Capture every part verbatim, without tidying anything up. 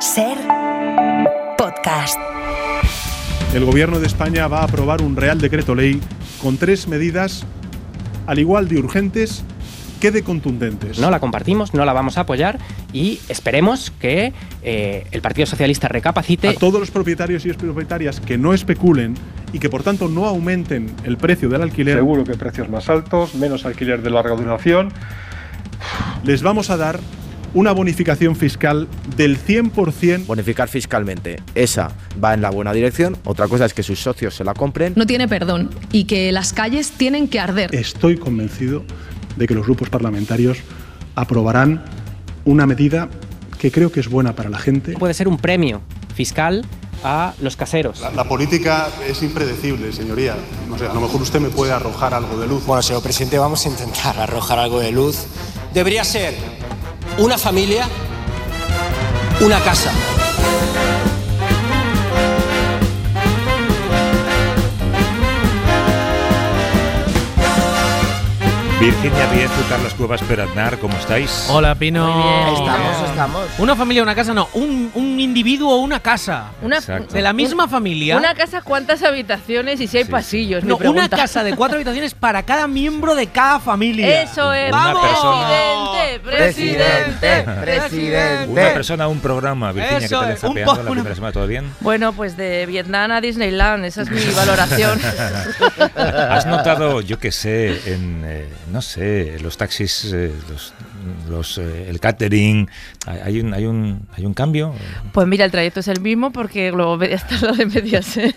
Ser podcast. El Gobierno de España va a aprobar un Real Decreto Ley con tres medidas, al igual de urgentes que de contundentes. No la compartimos, no la vamos a apoyar y esperemos que eh, el Partido Socialista recapacite. A todos los propietarios y expropietarias que no especulen y que por tanto no aumenten el precio del alquiler. Seguro que precios más altos, menos alquiler de larga duración. Les vamos a dar una bonificación fiscal del cien por ciento. Bonificar fiscalmente, esa va en la buena dirección. Otra cosa es que sus socios se la compren. No tiene perdón y que las calles tienen que arder. Estoy convencido de que los grupos parlamentarios aprobarán una medida que creo que es buena para la gente. Puede ser un premio fiscal a los caseros. La, la política es impredecible, señoría. No sé, a lo mejor usted me puede arrojar algo de luz. Bueno, señor presidente, vamos a intentar arrojar algo de luz. Debería ser una familia, una casa. Virginia Riezu, Carlos Cuevas, Pere Aznar, ¿cómo estáis? Hola, Pino. Muy bien. Estamos, estamos. Una familia, una casa, no. Un, un individuo o una casa. Una, de la misma un, familia. Una casa, ¿cuántas habitaciones y si hay sí. pasillos? No, una casa de cuatro habitaciones para cada miembro de cada familia. Eso es. ¡Vamos! Presidente, presidente, presidente. Una persona, un programa. Virginia, ¿qué tal está pegando la primera semana? ¿Todo bien? Bueno, pues de Vietnam a Disneyland, esa es mi valoración. ¿Has notado, yo qué sé, en... Eh, no sé, los taxis, eh, los, los, eh, el catering, ¿hay un, hay, un, ¿hay un cambio? Pues mira, el trayecto es el mismo porque luego está lo de Mediaset.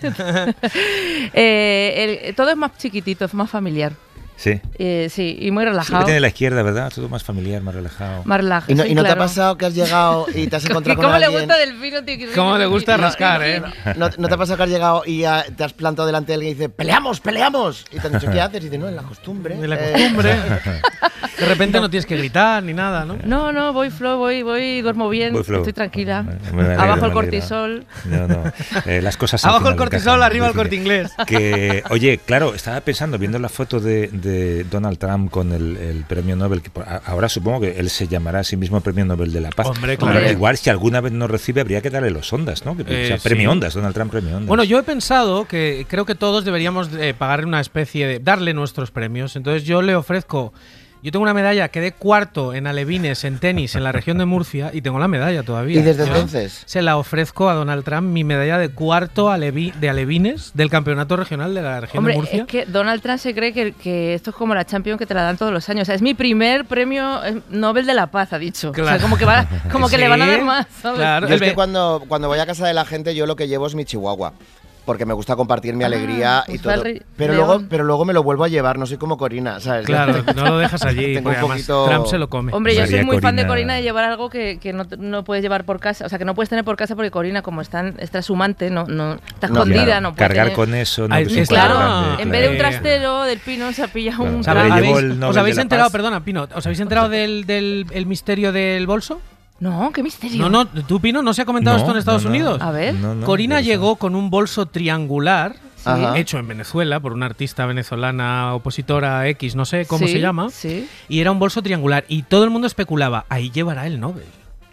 eh, el, todo es más chiquitito, es más familiar. Sí. Eh, sí, y muy relajado. Sí, tiene la izquierda, ¿verdad? Todo más familiar, más relajado. Más relajado. ¿Y no, sí, y no claro. te ha pasado que has llegado y te has encontrado con ¿Cómo alguien? le gusta Delfino, tío? ¿Cómo le gusta rascar, eh? ¿No, ¿No te ha pasado que has llegado y ya te has plantado delante de alguien y dice ¡peleamos, peleamos! Y te han dicho ¿qué haces? Y dices, no, en la costumbre. En la costumbre. Eh. De repente no tienes que gritar ni nada, ¿no? No, no, voy flow, voy, voy, duermo bien, voy flow. Estoy tranquila. Me alegro, Abajo el me cortisol. No, no. Eh, las cosas abajo el final cortisol, encajan, arriba el Corte Inglés. Que, oye, claro, estaba pensando, viendo la foto de, de Donald Trump con el, el premio Nobel, que ahora supongo que él se llamará a sí mismo Premio Nobel de la Paz. Hombre, claro. Hombre, igual si alguna vez no recibe habría que darle los Ondas, ¿no? Que, eh, o sea, sí. premio Ondas, Donald Trump premio Ondas. Bueno, yo he pensado que creo que todos deberíamos eh, pagarle una especie de... darle nuestros premios. Entonces yo le ofrezco... Yo tengo una medalla, quedé cuarto en alevines, en tenis, en la región de Murcia, y tengo la medalla todavía. ¿Y desde Yo entonces? Se la ofrezco a Donald Trump, mi medalla de cuarto alevi, de alevines del campeonato regional de la región Hombre, de Murcia. es que Donald Trump se cree que, que esto es como la Champions que te la dan todos los años. O sea, es mi primer premio Nobel de la Paz, ha dicho. Claro. O sea, como que, va, como que sí, le van a dar más, ¿sabes? Claro. Yo es que cuando, cuando voy a casa de la gente yo lo que llevo es mi chihuahua. Porque me gusta compartir mi alegría ah, y pues todo. Pero luego, pero luego me lo vuelvo a llevar, no soy como Corina, ¿sabes? Claro, no lo dejas allí, Tengo porque un además poquito... Trump se lo come. Hombre, yo María soy muy Corina... fan de Corina de llevar algo que, que no, no puedes llevar por casa. O sea, que no puedes tener por casa porque Corina, como está, está trashumante, no, no, está No, escondida, claro, no puede cargar tener... con eso, no, Ay, que es un Claro, cuadro grande, en claro. vez de un trastero del Pino se ha pillado Claro. un O sea, trasto. le llevo ¿Habéis, el Nobel ¿Os habéis de la enterado, Paz. perdona, Pino, ¿os habéis enterado del, del el misterio del bolso? No, qué misterio. No, no, tú, Pino, ¿no se ha comentado No, esto en Estados no, no. Unidos? A ver. No, no, Corina pero llegó con un bolso triangular Ajá. hecho en Venezuela por una artista venezolana opositora X, no sé cómo Sí, se llama, sí. y era un bolso triangular y todo el mundo especulaba, ahí llevará el Nobel.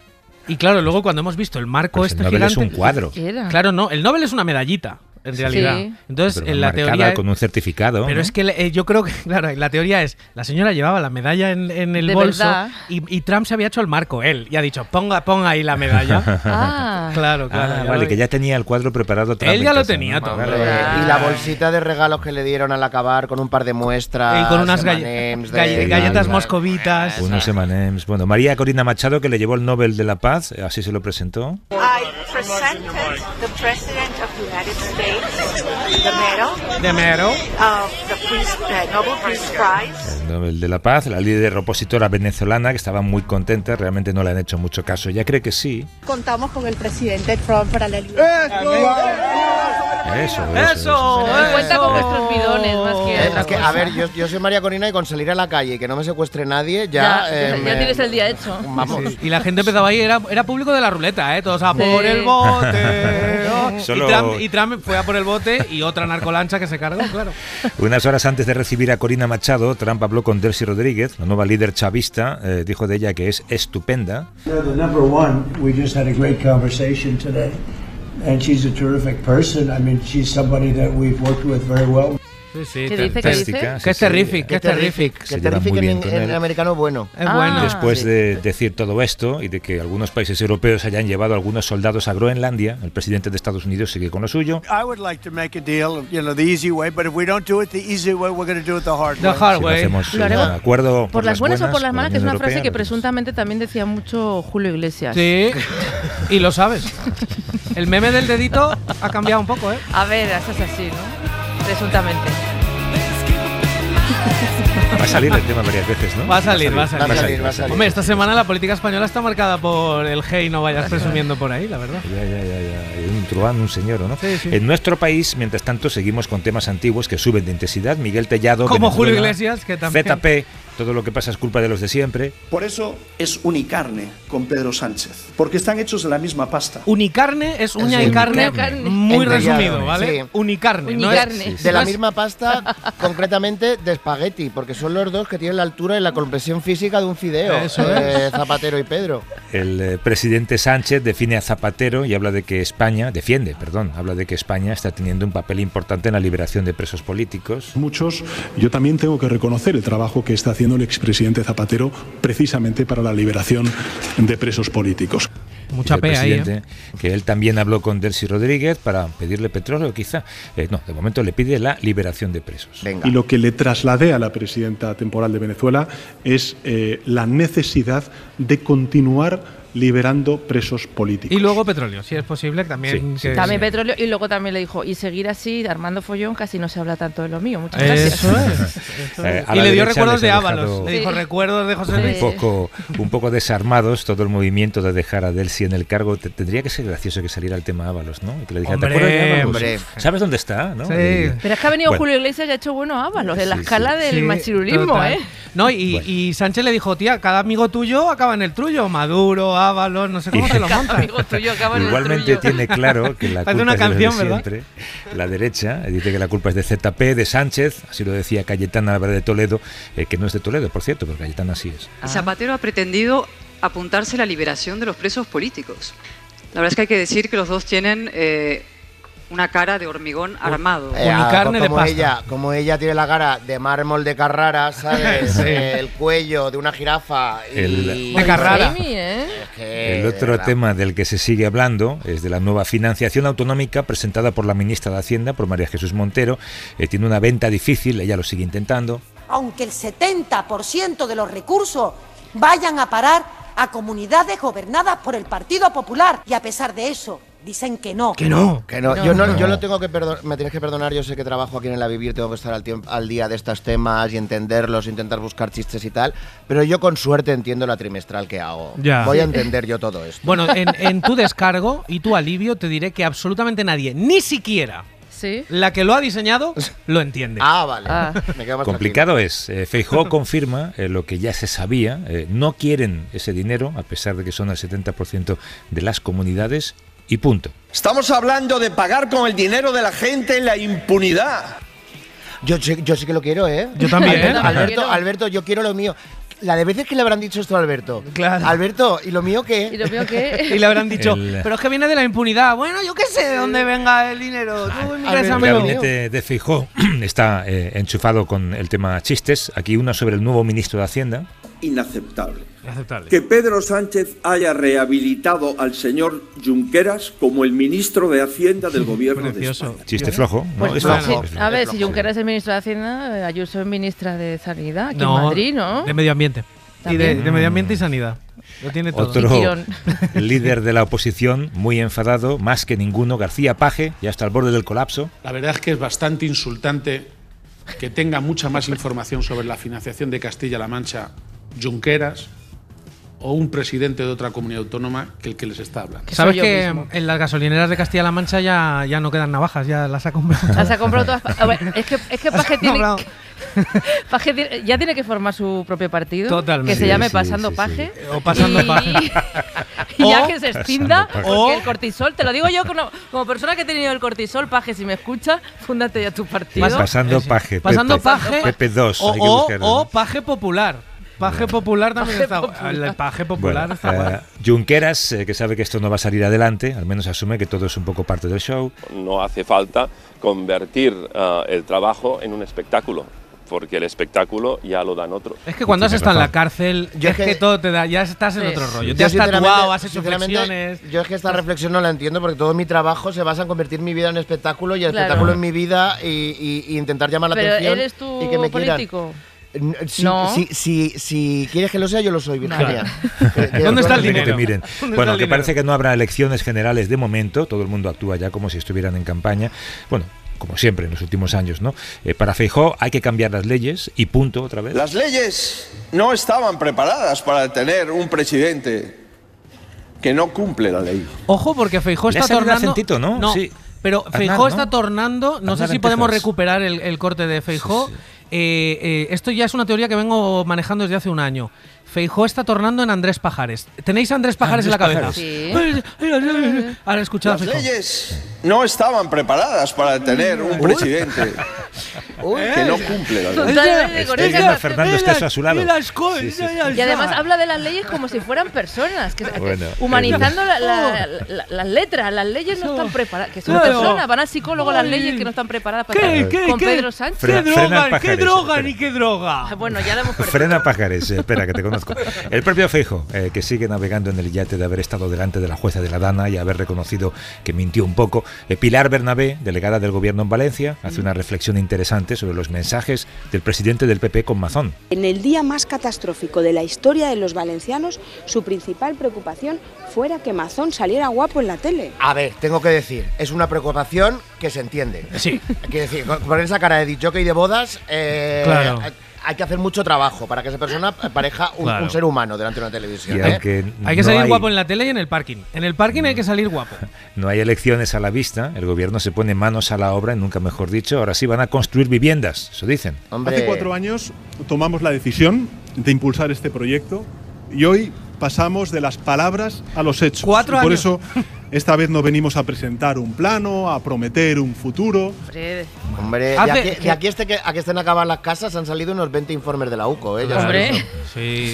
Y claro, luego cuando hemos visto el marco Pues el este Nobel gigante, es un cuadro. ¿Qué era? claro, no, el Nobel es una medallita. En realidad. Sí. Entonces, Pero en la marcada teoría. con un certificado. Pero ¿no? es que eh, yo creo que, claro, la teoría es: la señora llevaba la medalla en, en el De bolso verdad. y, y Trump se había hecho el marco, él, y ha dicho: ponga, ponga ahí la medalla. Ah. Claro, claro. Ah, ya vale, lo- que ya tenía el cuadro preparado. Trump Él en ya lo casa, tenía ¿no? todo. Vale, Eh, vale. Ah. y la bolsita de regalos que le dieron al acabar con un par de muestras. Y con unas galle- M and M's de- galle- galletas moscovitas. Unos M and M's. Bueno, María Corina Machado, que le llevó el Nobel de la Paz, así se lo presentó. I presented the President of the United States the medal De mero. of the Peace, uh, Nobel Peace Prize. El Nobel de la Paz, la líder opositora venezolana, que estaba muy contenta, realmente no le han hecho mucho caso. Ya cree que sí. Contamos con el presidente Trump para la libertad. Eso, eso. ¡Eso! eso. Nos cuenta con nuestros bidones más que Eh, otra es que, cosa. a ver, yo, yo soy María Corina y con salir a la calle y que no me secuestre nadie, ya. Ya, eh, ya me- tienes el día hecho. Vamos. Sí, y la gente empezaba ahí, era, era público de la ruleta, ¿eh? Todos a Sí. por el bote. No, Solo... y, Trump, y Trump fue a por el bote y otra narcolancha que se cargó, claro. Unas horas antes de recibir a Corina Machado, Trump habló con Delcy Rodríguez, la nueva líder chavista. Eh, dijo de ella que es estupenda. No, the number one, we just had a great conversation today, and she's a terrific person. I mean, she's somebody that we've worked with very well. Sí, sí, ¿Qué dice? ¿Qué dice? Que es terrific, que es terrific. Que terrific en, en americano bueno. Es bueno. Después sí. de decir todo esto y de que algunos países europeos hayan llevado a algunos soldados a Groenlandia, el presidente de Estados Unidos sigue con lo suyo. I would like to make a deal, you know, the easy way, but if we don't do it the easy way, we're going to do it the hard The way. hard Si no way. hacemos Lo un haremos acuerdo por, por las buenas, o por las con la malas, que es Unión una frase Europea, que lo hacemos. presuntamente también decía mucho Julio Iglesias. Sí, y lo sabes. El meme del dedito ha cambiado un poco, ¿eh? A ver, eso es así, ¿no? Presuntamente. Va a salir el tema varias veces, ¿no? Va a salir, va a salir. Va a salir, va a salir. Hombre, esta semana la política española está marcada por el hey, no vayas presumiendo por ahí, la verdad. Ya, ya, ya, ya. Un truán, un señor, ¿no? Sí, sí. En nuestro país, mientras tanto, seguimos con temas antiguos que suben de intensidad. Miguel Tellado, Como Venezuela, Julio Iglesias, que también. Z P, todo lo que pasa es culpa de los de siempre. Por eso es unicarne con Pedro Sánchez, porque están hechos de la misma pasta. Unicarne es uña Es y carne, unicarne. muy Enrollado, resumido, ¿vale? sí. Unicarne, no Unicarne. es, De la no es- misma pasta, concretamente de espagueti, porque son los dos que tienen la altura y la compresión física de un fideo. Eso eh, Zapatero y Pedro. El eh, presidente Sánchez define a Zapatero y habla de que España, defiende, perdón, habla de que España está teniendo un papel importante en la liberación de presos políticos. Muchos, yo también tengo que reconocer el trabajo que está haciendo el expresidente Zapatero precisamente para la liberación de presos políticos. Mucha Dice el pea ahí, ¿eh? presidente que él también habló con Delcy Rodríguez para pedirle petróleo, quizá. Eh, no, de momento le pide la liberación de presos. Venga. Y lo que le trasladé a la presidenta temporal de Venezuela es eh, la necesidad de continuar liberando presos políticos. Y luego petróleo, si es posible, también. Sí, que- También petróleo, y luego también le dijo, y seguir así, Armando Follón, casi no se habla tanto de lo mío. Muchas gracias. Eso es. Eso Eh, es. a Y la le dio derecha recuerdos les de ha Ábalos. dejado- Le dijo Sí. recuerdos de José Sí. Luis. Un poco, un poco desarmados todo el movimiento de dejar a Delcy en el cargo. Te- Tendría que ser gracioso que saliera el tema Ábalos, ¿no? Y que le dijera, Hombre, ¿te acuerdas de Ábalos? hombre. ¿Sabes dónde está? ¿no? Sí. Y- Pero es que ha venido Bueno. Julio Iglesias y ha hecho bueno Ábalos, en la Sí, escala sí. del Sí, machirulismo, total. ¿eh? No, y, y Sánchez le dijo, tía, cada amigo tuyo acaba en el trullo. Maduro, Ábalos, no sé cómo se lo Cada monta. amigo tuyo acaba en el Igualmente trullo. tiene claro que la Parece culpa una es de los de canción, ¿verdad? siempre. La derecha eh, dice que la culpa es de Z P, de Sánchez, así lo decía Cayetana Álvarez de Toledo, eh, que no es de Toledo, por cierto, pero Cayetana sí es. Y Zapatero ha pretendido apuntarse a la liberación de los presos políticos. La verdad es que hay que decir que los dos tienen eh, una cara de hormigón armado. Eh, ah, Unicarne de como pasta. ella, como ella tiene la cara de mármol de Carrara, ¿sabes? Sí. El cuello de una jirafa y El- De Carrara. Jamie, ¿eh? Es que, El otro de verdad. tema del que se sigue hablando es de la nueva financiación autonómica presentada por la ministra de Hacienda, por María Jesús Montero. Eh, tiene una venta difícil, ella lo sigue intentando. Aunque el setenta por ciento de los recursos vayan a parar a comunidades gobernadas por el Partido Popular. Y a pesar de eso, dicen que no. Que no. Que no, No. yo no, No. yo lo tengo que perdonar, me tienes que perdonar, yo sé que trabajo aquí en La Vivir, tengo que estar al, tiempo, al día de estos temas y entenderlos, intentar buscar chistes y tal, pero yo con suerte entiendo la trimestral que hago. Ya. Voy a entender yo todo esto. Bueno, en, en tu descargo y tu alivio te diré que absolutamente nadie, ni siquiera Sí. la que lo ha diseñado, lo entiende. Ah, vale. Ah. Me quedo más Complicado es. Eh, Feijóo confirma eh, lo que ya se sabía. Eh, no quieren ese dinero, a pesar de que son el setenta por ciento de las comunidades, y punto. Estamos hablando de pagar con el dinero de la gente la impunidad. Yo, sí- yo sí que lo quiero, ¿eh? Yo también. Alberto, Yo también Alberto, quiero. Alberto, yo quiero lo mío. La de veces que le habrán dicho esto a Alberto. Claro. Alberto, ¿y lo mío qué? ¿Y lo mío qué? Y le habrán dicho, El- pero es que viene de la impunidad. Bueno, yo qué sé de dónde venga el dinero. Tú El ingrésamelo. gabinete de Feijóo está eh, enchufado con el tema chistes. Aquí una sobre el nuevo ministro de Hacienda. Inaceptable. Aceptable. Que Pedro Sánchez haya rehabilitado al señor Junqueras como el ministro de Hacienda del gobierno de Precioso. España. Chiste flojo, ¿no? Pues, Es pues, flojo. sí. A ver, si Junqueras es el ministro de Hacienda, eh, Ayuso es ministra de Sanidad, aquí No, en Madrid, ¿no? De medio ambiente. Y de, También. de medio ambiente y sanidad. Lo tiene todo. Otro Tirón. líder de la oposición, muy enfadado, más que ninguno, García Paje, ya está al borde del colapso. La verdad es que es bastante insultante que tenga mucha más información sobre la financiación de Castilla-La Mancha Junqueras o un presidente de otra comunidad autónoma que el que les está hablando. ¿Sabes que mismo. en las gasolineras de Castilla-La Mancha ya, ya no quedan navajas? Ya las ha comprado. Las ha comprado todas. A ver, es que, es que Paje tiene, Paje tiene, ya tiene que formar su propio partido. Totalmente. Que se llame sí, Pasando sí, Paje. Sí. O Pasando y, Paje. Y ya que se extinda, porque o, el cortisol, te lo digo yo como, como persona que he tenido el cortisol, Paje, si me escucha, fúndate ya tu partido. Pasando Paje. Pasando Pepe, Paje. Pepe dos. O, hay que buscarlo, o ¿no? Paje Popular. Paje Popular también Paje está. popular. El Paje Popular bueno, está bueno. uh, Junqueras, eh, que sabe que esto no va a salir adelante, al menos asume que todo es un poco parte del show. No hace falta convertir uh, el trabajo en un espectáculo, porque el espectáculo ya lo dan otros. Es que cuando has estado en la cárcel, Yo es que, que todo te da, ya estás en sí. otro rollo. Yo Te has tatuado, has hecho sinceramente, flexiones. Yo es que esta reflexión no la entiendo porque todo mi trabajo se basa en convertir mi vida en espectáculo y el Claro. espectáculo en mi vida y, y, y intentar llamar la Pero atención. ¿eres tú y que me político? Quieran. Si, no. si, si, si quieres que lo sea, yo lo soy, Virginia. Claro. Que, que ¿Dónde está el Que dinero? te miren. Bueno, que parece que no habrá elecciones generales de momento, todo el mundo actúa ya como si estuvieran en campaña. Bueno, como siempre en los últimos años, ¿no? Eh, para Feijóo hay que cambiar las leyes y punto otra vez. Las leyes no estaban preparadas para tener un presidente que no cumple la ley. Ojo, porque Feijóo Le ha está salido un tornando. acentito, ¿no? No, Sí. pero Aznar, Feijóo ¿no? está tornando. No Aznar sé si en podemos Texas. recuperar el, el corte de Feijóo. Sí, sí. Eh, eh, esto ya es una teoría que vengo manejando desde hace un año. Feijóo está tornando en Andrés Pajares. ¿Tenéis a Andrés Pajares Andrés en la cabeza? Sí. Ahora escuchad a Las Feijóo. leyes no estaban preparadas para tener un presidente que no cumple la ley. Totalmente, con Estoy esa- viendo a Fernando Esteso a su lado. Sí, sí, sí. Y además habla de las leyes como si fueran personas, que, que- Bueno, humanizando la- la- la- las letras. Las leyes no están preparadas, que son Claro. personas, van al psicólogo las Ay. leyes que no están preparadas para ¿Qué, estar qué, con qué? Pedro Sánchez. Frena- ¿Qué frena el droga? ¿Qué Pajares, droga espera. ni qué droga? Ah, Bueno, ya lo hemos perdido. Frena Pajares, eh, espera que te conozco. El propio Feijóo, eh, que sigue navegando en el yate de haber estado delante de la jueza de la Dana y haber reconocido que mintió un poco. Eh, Pilar Bernabé, delegada del gobierno en Valencia, hace una reflexión interesante sobre los mensajes del presidente del P P con Mazón. En el día más catastrófico de la historia de los valencianos, su principal preocupación fuera que Mazón saliera guapo en la tele. A ver, tengo que decir, es una preocupación que se entiende. Sí. Quiero decir, con con esa cara de disjockey de bodas, eh, Claro. hay que hacer mucho trabajo para que esa persona parezca un, Claro. un ser humano delante de una televisión. Y ¿eh? aunque Hay que no salir hay- guapo en la tele y en el parking. En el parking hay que salir guapo. No hay elecciones a la vista, el gobierno se pone manos a la obra, y nunca mejor dicho, ahora sí van a construir viviendas, eso dicen. Hombre, Hace cuatro años tomamos la decisión de impulsar este proyecto y hoy pasamos de las palabras a los hechos. Cuatro y por años. eso esta vez no venimos a presentar un plano, a prometer un futuro. Hombre, hombre, de Hace- aquí, de aquí este que, a que estén acabadas las casas han salido unos veinte informes de la U C O. ¿eh? Ya Hombre. sabes. Sí.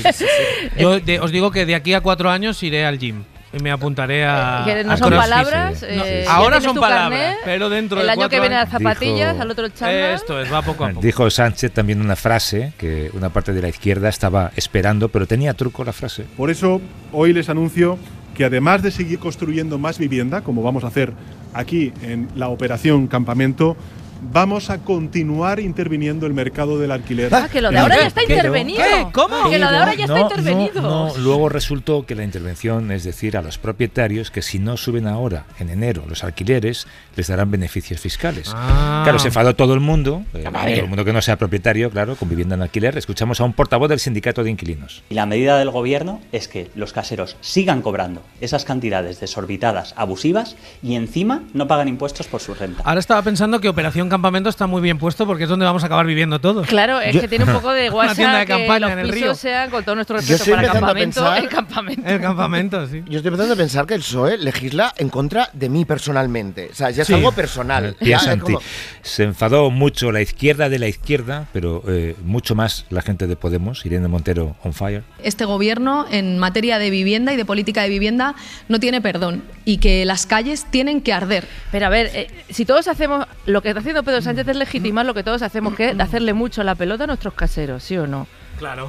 Yo de- os digo que de aquí a cuatro años iré al gym. Y me apuntaré a. que no a son CrossFit. palabras. sí. eh, No, ya ahora tienes son tu palabras, carné, pero dentro el de año que cuatro viene las años- zapatillas, Dijo- al otro el chándal. Esto es, va poco a poco. Dijo Sánchez también una frase que una parte de la izquierda estaba esperando, pero tenía truco la frase. Por eso hoy les anuncio que además de seguir construyendo más vivienda, como vamos a hacer aquí en la operación Campamento, vamos a continuar interviniendo el mercado del alquiler. Ah, que lo de ahora ya está Pero- intervenido. ¿Qué? ¿Cómo? Que lo de ahora ya está No, intervenido. No, no, luego resultó que la intervención es decir a los propietarios que si no suben ahora, en enero, los alquileres, les darán beneficios fiscales. Ah. Claro, se enfadó todo el mundo, eh, todo el mundo que no sea propietario, claro, con vivienda en alquiler. Escuchamos a un portavoz del sindicato de inquilinos. Y la medida del gobierno es que los caseros sigan cobrando esas cantidades desorbitadas, abusivas, y encima no pagan impuestos por su renta. Ahora estaba pensando que Operación Campamento está muy bien puesto porque es donde vamos a acabar viviendo todos. Claro, es que tiene un poco de guasa tienda de que campaña los en el pisos río. sean, con todo nuestro Yo respeto estoy para empezando a campamento, pensar- el campamento. El campamento, sí. Yo estoy empezando a pensar que el P S O E legisla en contra de mí personalmente. O sea, ya es Sí. algo personal. Eh, Pia Ya, es Santi. como- Se enfadó mucho la izquierda de la izquierda, pero eh, mucho más la gente de Podemos, Irene Montero on fire. Este gobierno en materia de vivienda y de política de vivienda no tiene perdón y que las calles tienen que arder. Pero a ver, eh, si todos hacemos, lo que está haciendo Pedro Sánchez es legitimar lo que todos hacemos, que es hacerle mucho la pelota a nuestros caseros, ¿sí o no? Claro.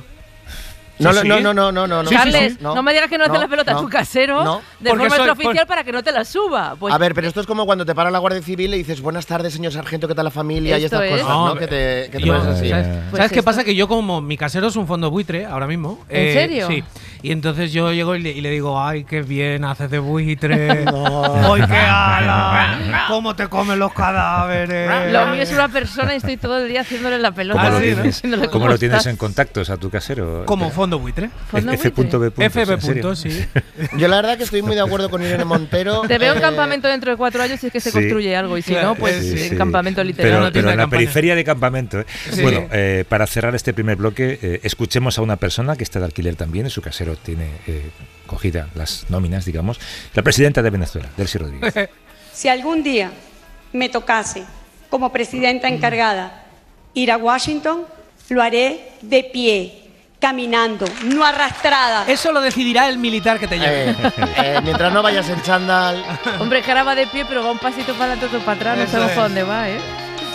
No, Sí, no, sí. no, no, no, no, no. Carles, no, no, me digas que no, no, haces la pelota no, a tu casero no. de Porque forma soy- extraoficial por- para que no te la suba. Pues A ver, pero esto es como cuando te para la Guardia Civil y dices buenas tardes, señor sargento, ¿qué tal la familia? y Esto estas es. cosas, ¿no? No, Que te, que te Yo- pones así. ¿Sabes, Pues ¿sabes qué esto- pasa? Que yo como mi casero es un fondo buitre ahora mismo. ¿En serio? Sí. Y entonces yo llego y le, y le digo, ay, qué bien haces de buitre. ¡Ay, qué ala! ¿Cómo te comen los cadáveres? lo mío es una persona y estoy todo el día haciéndole la pelota. ¿Cómo, Ah, lo, sí, ¿no? tienes, diciéndole cómo cómo lo tienes estás. en contactos a tu casero? Como fondo fondo buitre. F punto B. F B punto, sí. Yo la verdad que estoy muy de acuerdo con Irene Montero. Te veo en eh, campamento dentro de cuatro años si es que se sí. construye algo y si no, pues Sí, en sí. campamento literal. Pero, no pero en la campaña. periferia de campamento. ¿eh? Sí. Bueno, eh, para cerrar este primer bloque, eh, escuchemos a una persona que está de alquiler también, en su casero tiene eh, cogida las nóminas, digamos, la presidenta de Venezuela, Delcy Rodríguez. Si algún día me tocase, como presidenta encargada, ir a Washington, lo haré de pie, caminando, no arrastrada. Eso lo decidirá el militar que te lleve. Eh, eh, mientras no vayas en chándal. Hombre, que ahora va de pie, pero va un pasito para adelante, otro para atrás, no Eso sabemos es. para dónde va, ¿eh?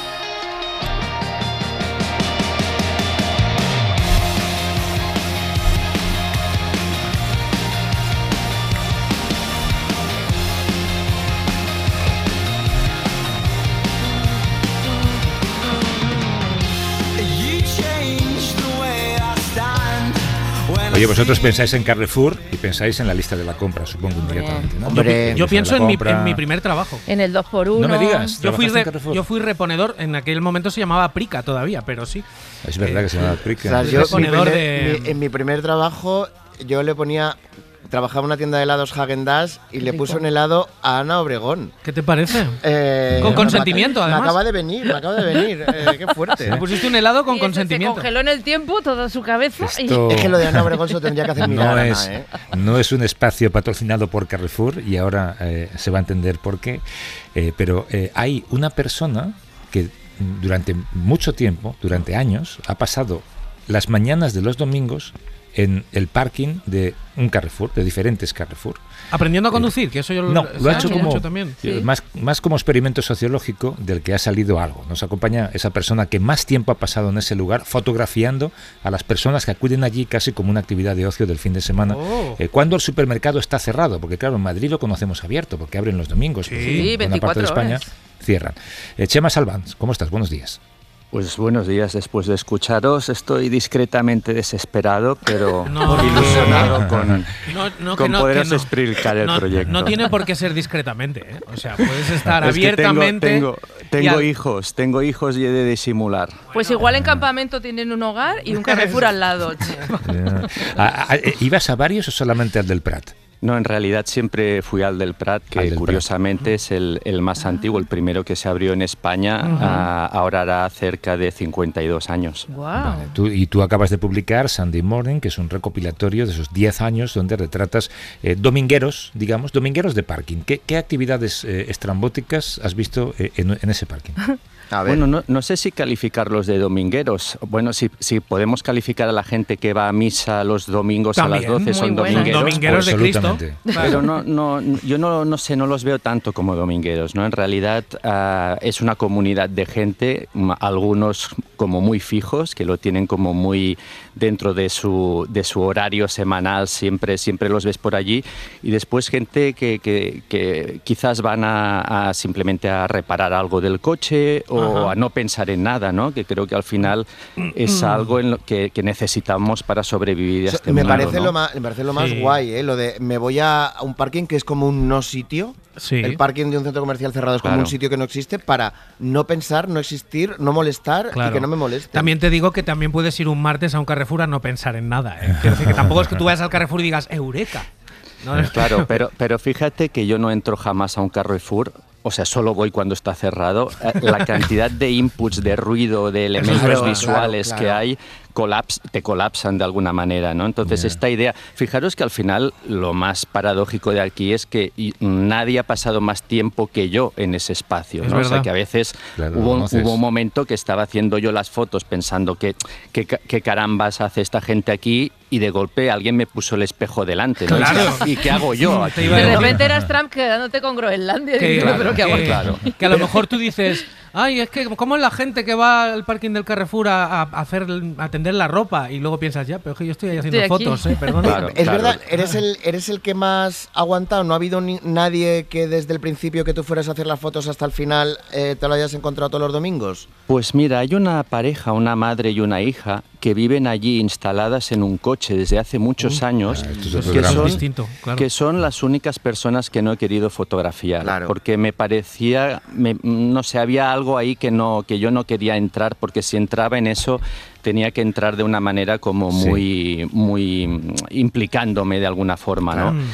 Oye, vosotros pensáis en Carrefour y pensáis en la lista de la compra, supongo, inmediatamente, ¿no? Hombre, Yo, yo pienso en mi, compra. en mi primer trabajo. En el dos por uno. No me digas. Yo fui, ¿trabajaste re- en Carrefour? yo fui reponedor, en aquel momento se llamaba Prica todavía, pero sí. Es verdad eh, que se llama O Prica. sea, yo, mi Reponedor primer- de- mi- en mi primer trabajo, yo le ponía. Trabajaba en una tienda de helados Häagen-Dazs y le rico. puso un helado a Ana Obregón. ¿Qué te parece? Eh, Con me consentimiento, acaba- además. Me acaba de venir, me acaba de venir. Eh, qué fuerte. Le pusiste un helado con Y ese consentimiento. Se congeló en el tiempo toda su cabeza. y- Esto Es que lo de Ana Obregón se lo tendría que hacer mirar, no Ana, es, ¿eh? no es un espacio patrocinado por Carrefour y ahora eh, se va a entender por qué. Eh, pero eh, hay una persona que durante mucho tiempo, durante años, ha pasado las mañanas de los domingos en el parking de un Carrefour, de diferentes Carrefour. Aprendiendo a conducir, que eso yo No, lo ha hecho mucho como también. eh, más, más como experimento sociológico del que ha salido algo. Nos acompaña esa persona que más tiempo ha pasado en ese lugar fotografiando a las personas que acuden allí casi como una actividad de ocio del fin de semana. Oh. Eh, cuando el supermercado está cerrado, porque claro, en Madrid lo conocemos abierto, porque abren los domingos. Sí, pero en buena parte de veinticuatro España horas. cierran. Eh, Chema Salván, ¿cómo estás? Buenos días. Pues buenos días, después de escucharos estoy discretamente desesperado, pero No. ilusionado con, No, no, que con no, poderos que no. explicar el no, proyecto. No tiene por qué ser discretamente, ¿eh? O sea, puedes estar Es que tengo- abiertamente. Tengo, y tengo al- hijos, tengo hijos y he de disimular. Pues igual en campamento tienen un hogar y un Carrefour al lado. Eh, ah, ah, eh, ¿Ibas a varios o solamente al del Prat? No, en realidad siempre fui al del Prat, que Al del curiosamente es el, el más antiguo, el primero que se abrió en España, ah, ahora hará cerca de cincuenta y dos años. Wow. Vale, tú- y tú acabas de publicar Sunday Morning, que es un recopilatorio de esos diez años donde retratas eh, domingueros, digamos, domingueros de parking. ¿Qué, qué actividades eh, estrambóticas has visto eh, en, en ese parking? A ver. Bueno, no, no sé si calificarlos de domingueros. Bueno, si, si podemos calificar a la gente que va a misa los domingos También, a las doce, muy son bueno. domingueros. Domingueros de Cristo. Absolutamente. Pero no, no, yo no, no sé, no los veo tanto como domingueros, ¿no? En realidad ah, es una comunidad de gente, m- algunos como muy fijos, que lo tienen como muy dentro de su, de su horario semanal, siempre, siempre los ves por allí, y después gente que, que, que quizás van a, a simplemente a reparar algo del coche o Ajá. a no pensar en nada, ¿no? Que creo que al final es algo en lo que, que necesitamos para sobrevivir a Eso este me, mundo, parece ¿no? lo más, me parece lo más Sí. guay, ¿eh? Lo de me voy a a un parking que es como un no sitio. Sí. El parking de un centro comercial cerrado es como Claro. un sitio que no existe para no pensar, no existir, no molestar Claro. y que no me moleste. También te digo que también puedes ir un martes a un Carrefour a no pensar en nada. ¿eh? Quiero decir que tampoco es que tú vayas al Carrefour y digas ¡Eureka! No, Claro, pero, pero fíjate que yo no entro jamás a un Carrefour, o sea, solo voy cuando está cerrado. Eh, La cantidad de inputs, de ruido, de elementos Claro, visuales claro, que claro. hay, colaps, te colapsan de alguna manera, ¿no? Entonces, Ya. esta idea, fijaros que al final lo más paradójico de aquí es que y- nadie ha pasado más tiempo que yo en ese espacio, Es ¿no? O sea, verdad. que a veces Claro, lo hubo, conoces. hubo un momento que estaba haciendo yo las fotos pensando que qué ca- qué carambas hace esta gente aquí y de golpe alguien me puso el espejo delante, ¿no? Claro. ¿Y qué hago yo Te aquí? iba a De decir- repente eras Trump quedándote con Groenlandia. Que, diciendo, pero qué hago que- aquí? Claro. que a lo mejor tú dices, ay, es que ¿cómo es la gente que va al parking del Carrefour a, a hacer, a tender la ropa? Y luego piensas, ya, pero es que yo estoy ahí haciendo Estoy aquí. fotos, ¿eh? Perdón. Claro. Es verdad, eres el, eres el que más ha aguantado. No ha habido ni- nadie que desde el principio que tú fueras a hacer las fotos hasta el final eh, te lo hayas encontrado todos los domingos. Pues mira, hay una pareja, una madre y una hija, que viven allí instaladas en un coche desde hace muchos años, Ah, esto es Eso otro que drama. son, distinto, claro. que son las únicas personas que no he querido fotografiar, Claro. porque me parecía, me- no sé, había algo ahí que no, que yo no quería entrar, porque si entraba en eso tenía que entrar de una manera como muy, sí. muy implicándome de alguna forma, ¿no? Mm.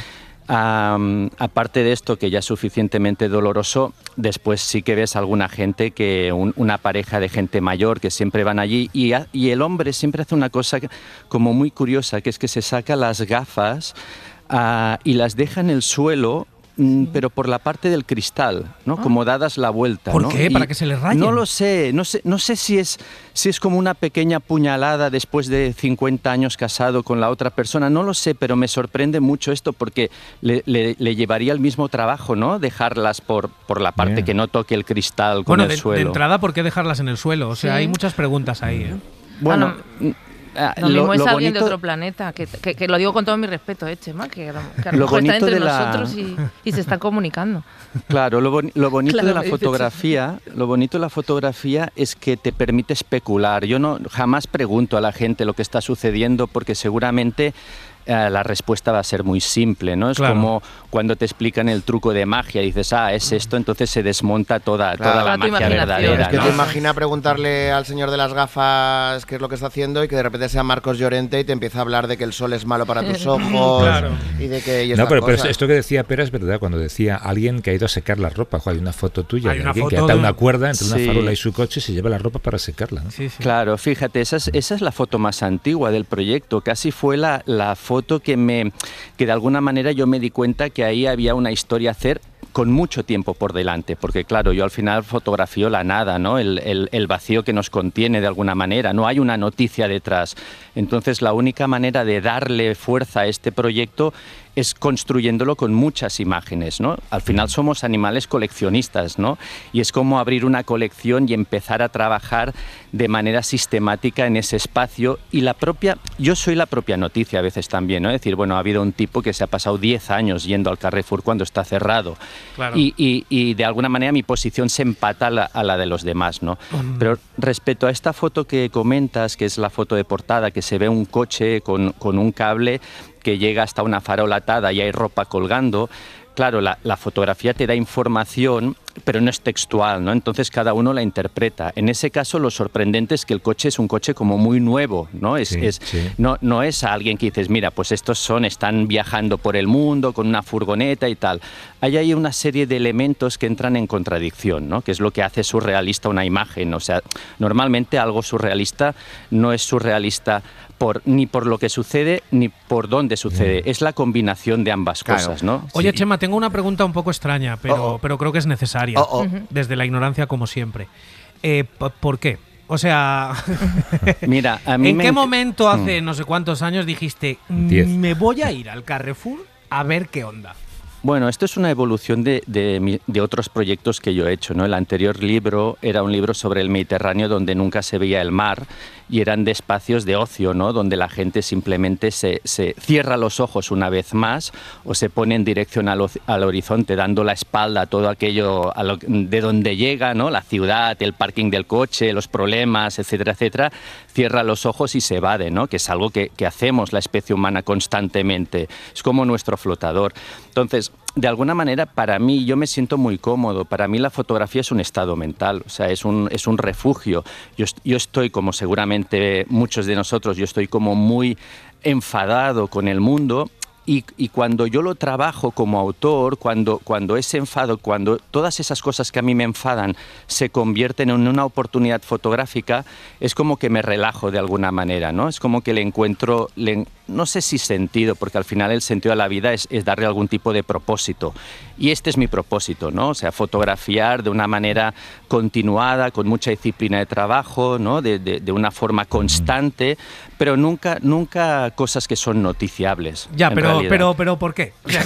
Um, aparte de esto, que ya es suficientemente doloroso, después sí que ves alguna gente, que un, una pareja de gente mayor que siempre van allí y, a, y el hombre siempre hace una cosa como muy curiosa, que es que se saca las gafas uh, y las deja en el suelo, sí. pero por la parte del cristal, ¿no? Ah. Como dadas la vuelta. ¿Por ¿no? qué? Y ¿Para que se les rayen? No lo sé, no sé, no sé si es, si es como una pequeña puñalada después de cincuenta años casado con la otra persona, no lo sé, pero me sorprende mucho esto porque le, le, le llevaría el mismo trabajo, ¿no? Dejarlas por, por la parte yeah. que no toque el cristal con bueno, el de, suelo. De entrada, ¿por qué dejarlas en el suelo? O sea, sí. hay muchas preguntas ahí, ¿eh? Bueno... Ah, lo, lo mismo lo es alguien bonito, de otro planeta, que, que, que lo digo con todo mi respeto, eh, Chema, que, que a lo mejor está entre la... nosotros y, y se están comunicando. Claro, lo, boni lo bonito claro, de la fotografía, lo bonito de la fotografía es que te permite especular. Yo no jamás pregunto a la gente lo que está sucediendo porque seguramente eh, la respuesta va a ser muy simple, ¿no? Es claro. como cuando te explican el truco de magia, dices, ah, es esto, entonces se desmonta toda, claro, toda la magia verdadera. Es que ¿no? te imagina preguntarle al señor de las gafas qué es lo que está haciendo y que de repente sea Marcos Llorente y te empieza a hablar de que el sol es malo para tus ojos claro. y de que... Y no, pero, pero esto que decía Pera es verdad, cuando decía alguien que ha ido a secar la ropa. Hay una foto tuya de alguien que ata una cuerda entre sí. una farola y su coche y se lleva la ropa para secarla, ¿no? Sí, sí. Claro, fíjate, esa es, esa es la foto más antigua del proyecto. Casi fue la, la foto que me que de alguna manera yo me di cuenta que ahí había una historia a hacer con mucho tiempo por delante, porque claro, yo al final fotografío la nada, ¿no? El, el, el vacío que nos contiene de alguna manera, no hay una noticia detrás. Entonces la única manera de darle fuerza a este proyecto es construyéndolo con muchas imágenes, ¿no? Al final somos animales coleccionistas, ¿no? Y es como abrir una colección y empezar a trabajar de manera sistemática en ese espacio. Y la propia, yo soy la propia noticia a veces también, ¿no? Es decir, bueno, ha habido un tipo que se ha pasado diez años yendo al Carrefour cuando está cerrado. Claro. Y, y, y de alguna manera mi posición se empata a la, a la de los demás, ¿no? Mm. Pero respecto a esta foto que comentas, que es la foto de portada, que se ve un coche con, con un cable que llega hasta una farola atada y hay ropa colgando. Claro, la, la fotografía te da información, pero no es textual, ¿no? Entonces cada uno la interpreta. En ese caso lo sorprendente es que el coche es un coche como muy nuevo, ¿no? Es, sí, es, sí. No, no es a alguien que dices, mira, pues estos son, están viajando por el mundo con una furgoneta y tal. Hay ahí una serie de elementos que entran en contradicción, ¿no? Que es lo que hace surrealista una imagen. O sea, normalmente algo surrealista no es surrealista por, ni por lo que sucede ni por dónde sucede. Mm. Es la combinación de ambas claro. cosas, ¿no? Oye, sí. Chema, tengo una pregunta un poco extraña, pero, oh, oh. pero creo que es necesaria, oh, oh. desde la ignorancia como siempre. Eh, ¿Por qué? O sea, mira, a mí ¿en me qué momento hace no sé cuántos años dijiste, Diez. me voy a ir al Carrefour a ver qué onda? Bueno, esto es una evolución de, de, de otros proyectos que yo he hecho, ¿no? El anterior libro era un libro sobre el Mediterráneo donde nunca se veía el mar y eran de espacios de ocio, ¿no? Donde la gente simplemente se, se cierra los ojos una vez más o se pone en dirección al, al horizonte dando la espalda a todo aquello a lo, de donde llega, ¿no? La ciudad, el parking del coche, los problemas, etcétera, etcétera. Cierra los ojos y se evade, ¿no? Que es algo que, que hacemos la especie humana constantemente. Es como nuestro flotador. Entonces, de alguna manera, para mí, yo me siento muy cómodo. Para mí la fotografía es un estado mental, o sea, es un, es un refugio. Yo, yo estoy, como seguramente muchos de nosotros, yo estoy como muy enfadado con el mundo. Y, y cuando yo lo trabajo como autor, cuando, cuando ese enfado, cuando todas esas cosas que a mí me enfadan se convierten en una oportunidad fotográfica, es como que me relajo de alguna manera, ¿no? Es como que le encuentro, le, no sé si sentido, porque al final el sentido de la vida es, es darle algún tipo de propósito. Y este es mi propósito, ¿no? O sea, fotografiar de una manera continuada, con mucha disciplina de trabajo, ¿no? De, de, de una forma constante, pero nunca, nunca cosas que son noticiables. Ya, pero Pero, pero, ¿por qué? O sea,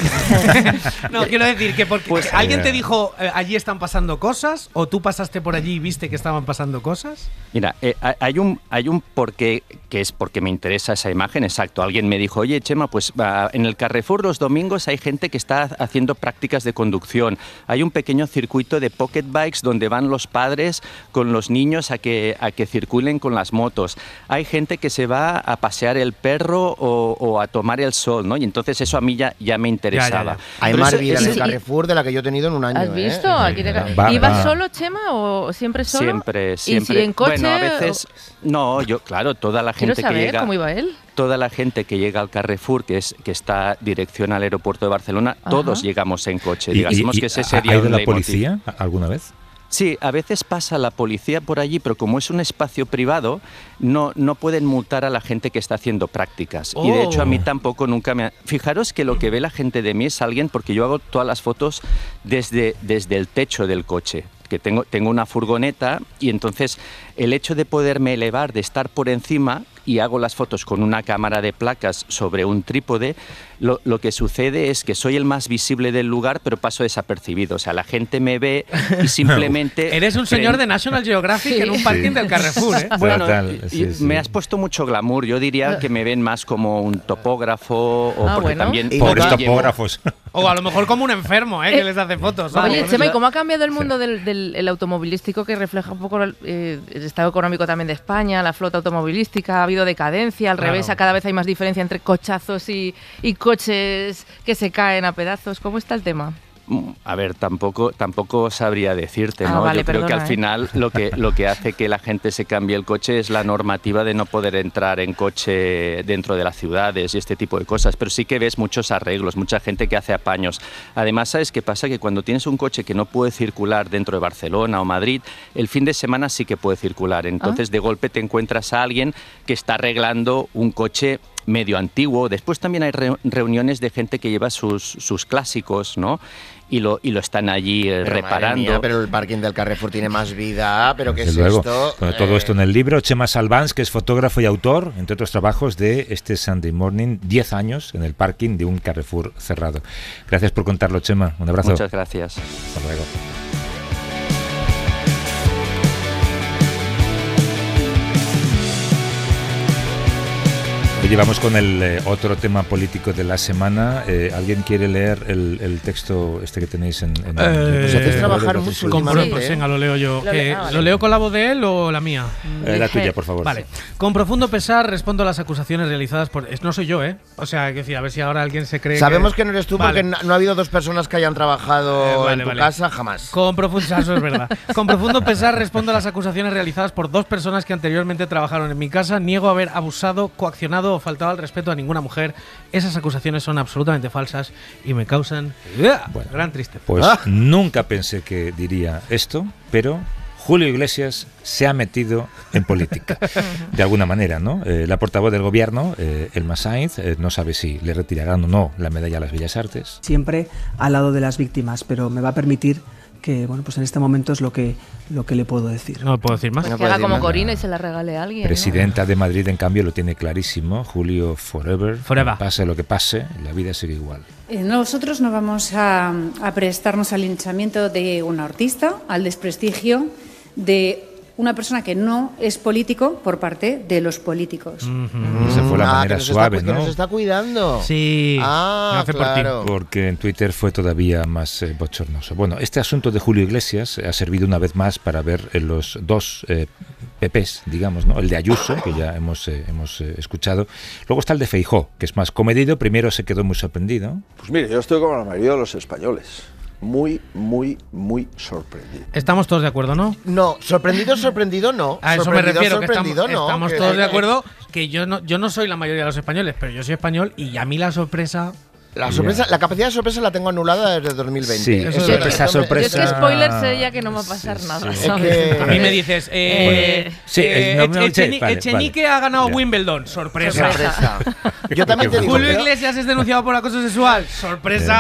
no, quiero decir que porque pues, alguien eh, te dijo eh, allí están pasando cosas, o tú pasaste por allí y viste que estaban pasando cosas. Mira, eh, hay un hay un porqué que es porque me interesa esa imagen, exacto. alguien me dijo, oye, Chema, pues uh, en el Carrefour los domingos hay gente que está haciendo prácticas de conducción. Hay un pequeño circuito de pocket bikes donde van los padres con los niños a que, a que circulen con las motos. Hay gente que se va a pasear el perro o, o a tomar el sol, ¿no? Y entonces eso a mí ya, ya me interesaba. Ya, ya, ya. Hay más vida en el Carrefour de la que yo he tenido en un año. ¿Has visto? ¿eh? Aquí te... Va, ¿Ibas va. solo, Chema, o siempre solo? Siempre, siempre. ¿Y si en coche? Bueno, a veces... No, yo, claro, toda la gente Quiero saber que llega... cómo iba él. Toda la gente que llega al Carrefour, que es que está dirección al aeropuerto de Barcelona, Ajá. todos llegamos en coche. ¿Y, Digamos y, que ese y, sería ¿ha ido un la leitmotiv. policía alguna vez? Sí, a veces pasa la policía por allí, pero como es un espacio privado, no, no pueden multar a la gente que está haciendo prácticas. Oh. Y de hecho a mí tampoco nunca me... Ha... Fijaros que lo que ve la gente de mí es alguien, porque yo hago todas las fotos desde, desde el techo del coche, que tengo, tengo una furgoneta, y entonces el hecho de poderme elevar, de estar por encima, y hago las fotos con una cámara de placas sobre un trípode, lo, lo que sucede es que soy el más visible del lugar, pero paso desapercibido. O sea, la gente me ve y simplemente... Eres un señor de National Geographic sí. en un parking sí. del Carrefour, ¿eh? Bueno, Total, sí, y, sí. me has puesto mucho glamour. Yo diría que me ven más como un topógrafo o ah, porque bueno. también... Pobres topógrafos. O a lo mejor como un enfermo, ¿eh? Que les hace fotos. Vale. Oye, Chema, ¿y cómo ha cambiado el mundo del, del el automovilístico, que refleja un poco el, eh, el estado económico también de España, la flota automovilística? Ha habido decadencia, al claro. revés, cada vez hay más diferencia entre cochazos y, y coches que se caen a pedazos. ¿Cómo está el tema? A ver, tampoco, tampoco sabría decirte, ah, ¿no? Vale, Yo creo perdona, que al ¿eh? final lo que, lo que hace que la gente se cambie el coche es la normativa de no poder entrar en coche dentro de las ciudades y este tipo de cosas, pero sí que ves muchos arreglos, mucha gente que hace apaños. Además, ¿sabes qué pasa? Que cuando tienes un coche que no puede circular dentro de Barcelona o Madrid, el fin de semana sí que puede circular. Entonces, ah. de golpe te encuentras a alguien que está arreglando un coche medio antiguo. Después también hay re reuniones de gente que lleva sus, sus clásicos, ¿no? Y lo, y lo están allí eh, pero reparando. Mía, pero el parking del Carrefour tiene más vida. ¿Pero qué es luego, esto? Bueno, todo eh... esto en el libro. Chema Salvans, que es fotógrafo y autor, entre otros trabajos, de este Sunday Morning, diez años en el parking de un Carrefour cerrado. Gracias por contarlo, Chema. Un abrazo. Muchas gracias. Hasta luego. Oye, vamos con el eh, otro tema político de la semana. Eh, ¿Alguien quiere leer el, el texto este que tenéis en...? en eh, pues haces trabajar mucho últimamente. Pues venga, lo leo yo. Lo, eh, ah, vale. ¿Lo leo con la voz de él o la mía? Eh, la tuya, por favor. Vale. Con profundo pesar respondo a las acusaciones realizadas por... No soy yo, ¿eh? O sea, hay que decir, a ver si ahora alguien se cree Sabemos que, que no eres tú, vale. porque no ha habido dos personas que hayan trabajado eh, vale, en tu vale. casa jamás. Con profundo, eso es verdad. Con profundo pesar respondo a las acusaciones realizadas por dos personas que anteriormente trabajaron en mi casa. Niego haber abusado, coaccionado o faltado al respeto a ninguna mujer. Esas acusaciones son absolutamente falsas y me causan bueno, gran tristeza. Pues ah. nunca pensé que diría esto, pero Julio Iglesias se ha metido en política, de alguna manera, ¿no? Eh, la portavoz del gobierno, eh, Elma Sainz, eh, no sabe si le retirarán o no la medalla a las Bellas Artes. Siempre al lado de las víctimas, pero me va a permitir que, bueno, pues en este momento es lo que lo que le puedo decir. No puedo decir más. Pues no que haga como más. Corina y se la regale a alguien. Presidenta ¿no? de Madrid, en cambio, lo tiene clarísimo. Julio forever. Forever. Pase lo que pase, la vida sigue igual. Eh, nosotros no vamos a, a prestarnos al linchamiento de un artista, al desprestigio de una persona que no es político por parte de los políticos. Mm-hmm. Esa fue la ah, manera que suave, está, ¿no? Que nos está cuidando. Sí. Ah, hace claro. por ti. Porque en Twitter fue todavía más eh, bochornoso. Bueno, este asunto de Julio Iglesias ha servido una vez más para ver eh, los dos eh, P Ps, digamos, ¿no? El de Ayuso, que ya hemos, eh, hemos eh, escuchado. Luego está el de Feijóo, que es más comedido. Primero se quedó muy sorprendido. Pues mire, yo estoy como la mayoría de los españoles. Muy, muy, muy sorprendido. Estamos todos de acuerdo, ¿no? No, sorprendido, sorprendido no. A eso me refiero, que estamos, no, estamos que todos que de acuerdo que yo no, yo no soy la mayoría de los españoles, pero yo soy español y a mí la sorpresa... La sorpresa, la capacidad de sorpresa la tengo anulada desde dos mil veinte. Sí, eso sorpresa, es sorpresa. Yo es que spoiler sé ya que no va a pasar sí, nada. sí. ¿Sabes? Es que... A mí me dices, eh, bueno, sí, eh, no, no, Echenique, sí, vale, Echenique vale. ha ganado Ya. Wimbledon. Sorpresa. Sorpresa. Yo también te digo. Julio Iglesias es denunciado por acoso sexual. Sorpresa.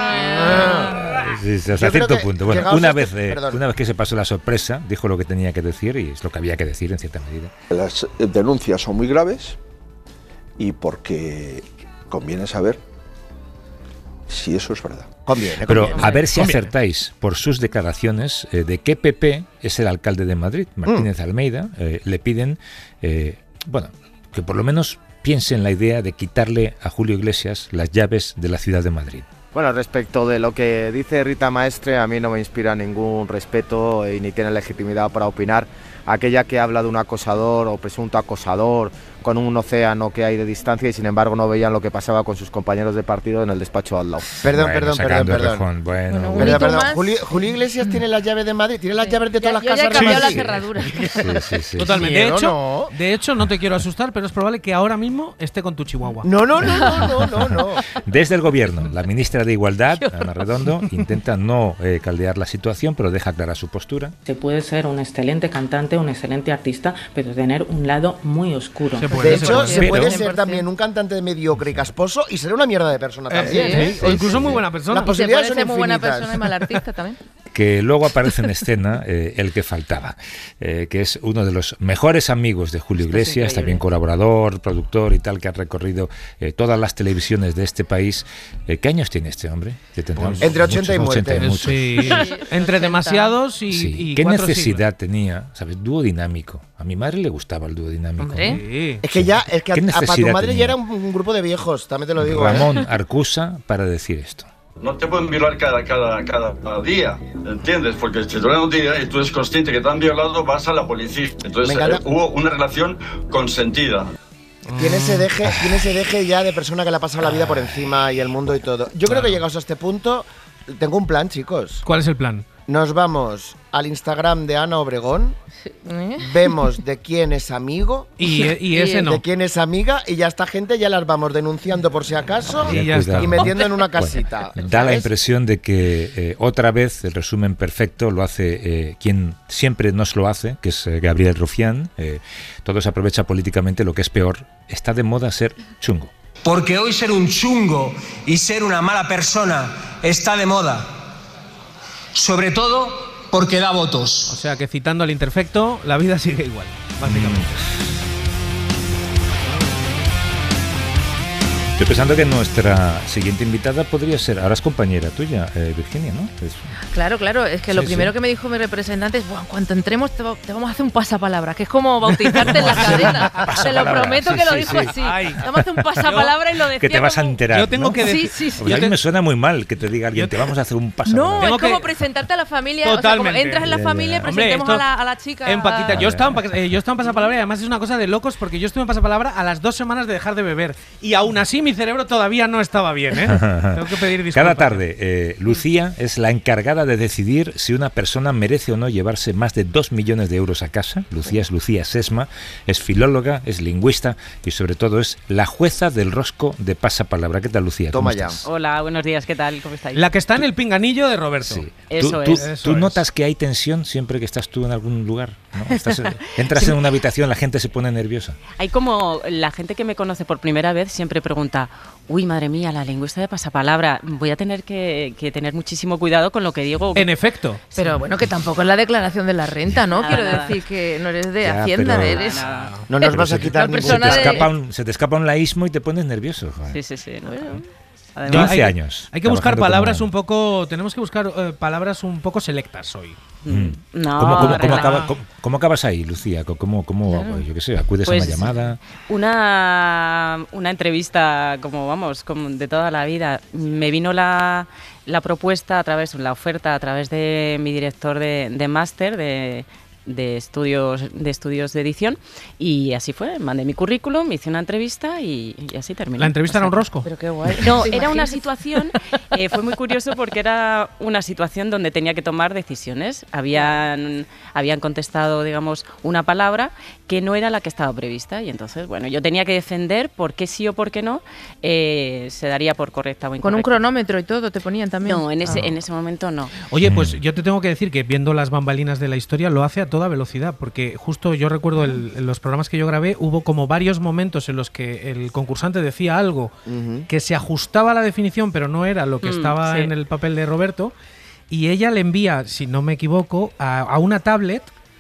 Ah, sí, sí, hasta cierto punto. Bueno, una vez, eh, una vez que se pasó la sorpresa, dijo lo que tenía que decir y es lo que había que decir en cierta medida. Las denuncias son muy graves y porque conviene saber si eso es verdad. Conviene, Pero conviene. a ver si Conviene. acertáis por sus declaraciones eh, de qué P P es el alcalde de Madrid, Martínez mm. Almeida. Eh, le piden, eh, bueno, que por lo menos piense en la idea de quitarle a Julio Iglesias las llaves de la ciudad de Madrid. Bueno, respecto de lo que dice Rita Maestre, a mí no me inspira ningún respeto y ni tiene legitimidad para opinar. Aquella que habla de un acosador o presunto acosador con un océano que hay de distancia y sin embargo no veían lo que pasaba con sus compañeros de partido en el despacho al lado. Perdón, Bueno, perdón, perdón, perdón. Bueno, Bueno, bueno. perdón, perdón. Julio, Julio Iglesias tiene las llaves de Madrid, tiene las llaves de todas las Yo ya casas he de cambiado Madrid. la cerradura. Sí, sí, sí. Totalmente. De Miedo, hecho, no. de hecho, no te quiero asustar, pero es probable que ahora mismo esté con tu chihuahua. No, no, no, no, no, no, no. Desde el gobierno, la ministra de Igualdad, Ana Redondo, intenta no eh, caldear la situación, pero deja clara su postura. Se puede ser un excelente cantante, un excelente artista, pero tener un lado muy oscuro. De hecho, se puede Pero- ser también un cantante mediocre y casposo y ser una mierda de persona también. sí, ¿eh? o incluso muy buena persona. Las Se posibilidades puede son ser muy buena infinitas. persona y mal artista también. Que luego aparece en escena eh, el que faltaba, eh, que es uno de los mejores amigos de Julio Iglesias, también colaborador, productor y tal, que ha recorrido eh, todas las televisiones de este país. Eh, ¿Qué años tiene este hombre? Que tendrá Pues, entre ochenta y muerte. muchos. Sí, entre demasiados y, Sí. y ¿Qué cuatro necesidad tenía? ¿Sabes? Dúo dinámico. A mi madre le gustaba el dúo dinámico. Hombre. ¿no? Sí. Es que ya, es que a, ¿Qué a- para tu necesidad madre tenía? ya era un, un grupo de viejos, también te lo digo. ¿eh? Ramón Arcusa para decir esto. No te pueden violar cada, cada, cada día, ¿entiendes? Porque si te violan un día y tú eres consciente que te han violado, vas a la policía. Entonces Me encanta. eh, hubo una relación consentida. Tiene ese deje, tiene ese deje ya de persona que le ha pasado la vida por encima y el mundo y todo. Yo creo que llegados a este punto, tengo un plan, chicos. ¿Cuál es el plan? Nos vamos al Instagram de Ana Obregón, ¿Eh? vemos de quién es amigo Y, y ese no. de quién es amiga y ya esta gente ya las vamos denunciando por si acaso Y y, ya está. metiendo en una casita. Bueno, da la ¿sabes? impresión de que eh, otra vez el resumen perfecto lo hace eh, quien siempre nos lo hace, que es eh, Gabriel Rufián. Eh, todo se aprovecha políticamente, lo que es peor, está de moda ser chungo. Porque hoy ser un chungo y ser una mala persona está de moda. Sobre todo porque da votos. O sea que citando al imperfecto, la vida sigue igual, básicamente. Estoy pensando que nuestra siguiente invitada podría ser, ahora es compañera tuya, eh, Virginia, ¿no? Es- Claro, claro, es que lo Sí, primero sí. que me dijo mi representante es, "Buah, en cuanto entremos te, va- te vamos a hacer un pasapalabra", que es como bautizarte en la cadena. Te lo Pasapalabra, prometo sí, que lo sí, dijo sí. así. Ay. Te vamos a hacer un pasapalabra y lo decía que te vas a como- enterar. Yo tengo ¿no? que Sí, decir. sí, sí. Pues a mí me suena muy mal que te diga alguien, Yo te te- vamos a hacer un paso. No, Tengo es como que- presentarte a la familia, o sea, como Totalmente. entras en la Ya, ya, familia y ya. Hombre, presentemos esto- a, la, a la chica. En Paquita, yo a- estaba, en pa- eh, yo estaba en pasapalabra y además es una cosa de locos porque yo estuve en pasapalabra a las dos semanas de dejar de beber y aún así mi cerebro todavía no estaba bien, ¿eh? Tengo que pedir disculpas. Cada tarde, eh, Lucía es la encargada de decidir si una persona merece o no llevarse más de dos millones de euros a casa. Lucía es Lucía Sesma, es filóloga, es lingüista y sobre todo es la jueza del rosco de pasapalabra. ¿Qué tal, Lucía? ¿Cómo Toma ya. estás? Hola, buenos días, ¿qué tal? ¿Cómo estáis? La que está en el pinganillo de Roberto. Sí. Eso ¿Tú, tú- es. Eso tú es. notas que hay tensión siempre que estás tú en algún lugar? ¿no? Estás- entras en una habitación, la gente se pone nerviosa. Hay como la gente que me conoce por primera vez siempre pregunta, uy, madre mía, la lingüista de pasapalabra, voy a tener que, que tener muchísimo cuidado con lo que digo. En efecto. Pero bueno, que tampoco es la declaración de la renta, ¿no? Nada, Quiero nada. decir que no eres de Ya, Hacienda, pero- eres... Nada. No nos Pero vas a se- quitar una ningún Se te, persona de- escapa un, se te escapa un laísmo y te pones nervioso. joder. Sí, sí, sí. no, no. Yo- Además, quince hay, años. Hay que buscar trabajando palabras como- un poco. Tenemos que buscar eh, palabras un poco selectas hoy. Mm. no, ¿Cómo, cómo- cómo relaja. acaba- cómo- cómo acabas ahí, Lucía? ¿Cómo, cómo Claro. yo qué sé, acudes Pues, a una llamada? Una, una entrevista, como vamos, como de toda la vida. Me vino la, la propuesta a través, la oferta a través de mi director de, de máster, de, de estudios de estudios de edición, y así fue. Mandé mi currículum, hice una entrevista y, y así terminó. ¿La entrevista O sea, era un rosco? Pero qué guay. No, ¿Te era una imaginas? situación, eh, fue muy curioso porque era una situación donde tenía que tomar decisiones. Habían, habían contestado, digamos, una palabra que no era la que estaba prevista y entonces, bueno, yo tenía que defender por qué sí o por qué no eh, se daría por correcta o incorrecta. Con un cronómetro y todo te ponían también. No, en ese, Ah. en ese momento no. Oye, pues yo te tengo que decir que viendo las bambalinas de la historia lo hace a toda velocidad, porque justo yo recuerdo el- en los programas que yo grabé hubo como varios momentos en los que el concursante decía algo que se ajustaba a la definición pero no era lo que Mm, estaba sí. en el papel de Roberto y ella le envía, si no me equivoco, a, a una tablet